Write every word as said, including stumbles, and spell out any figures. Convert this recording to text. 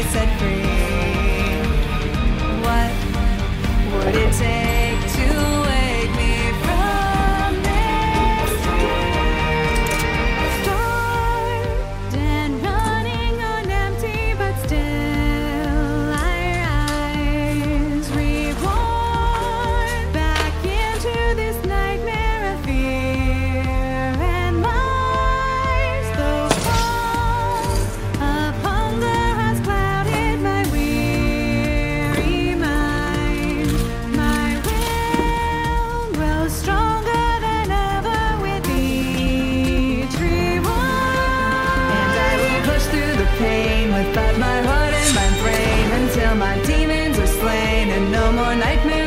set free. What would it take to wake me from this dream? Starved and running on empty, but still I rise, reborn back into this nightmare of fear and lies. The wall of hunger has clouded my weary mind. My will grows stronger than ever with each rewind. And I will push through the pain without my heart and my brain until my demons are slain and no more nightmares.